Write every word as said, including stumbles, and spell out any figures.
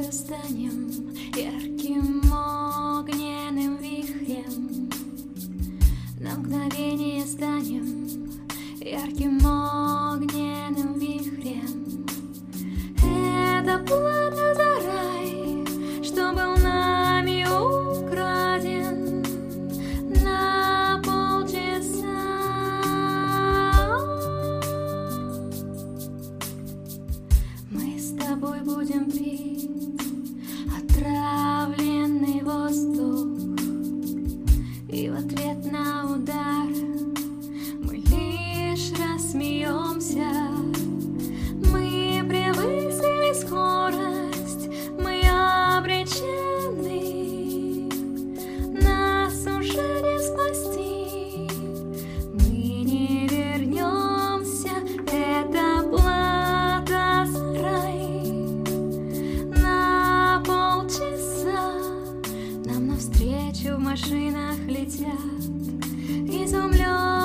тобою станем ярким огненным вихрем. На мгновение станем ярким огненным вихрем. Это плата за рай, что был нами украден на полчаса. Мы с тобой будем пить отравленный воздух, и в ответ на удар мы лишь рассмеемся. Мы превысили скорость, мы обречены, нас уже не спасти, мы не вернемся. Это плата за рай на полчаса. Нам навстречу в машинах летят изумленные